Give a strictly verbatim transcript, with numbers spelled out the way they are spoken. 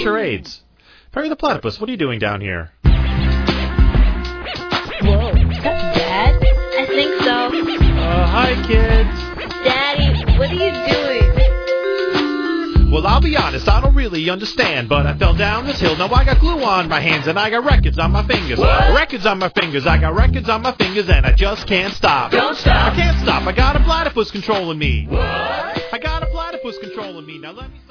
charades. Perry the Platypus, what are you doing down here? Whoa, is that Dad? I think so. Uh, hi, kids. Daddy, what are you doing? Well, I'll be honest, I don't really understand, but I fell down this hill. Now I got glue on my hands and I got records on my fingers. What? Records on my fingers, I got records on my fingers, and I just can't stop. Don't stop. I can't stop, I got a platypus controlling me. What? I got a platypus controlling me. Now let me...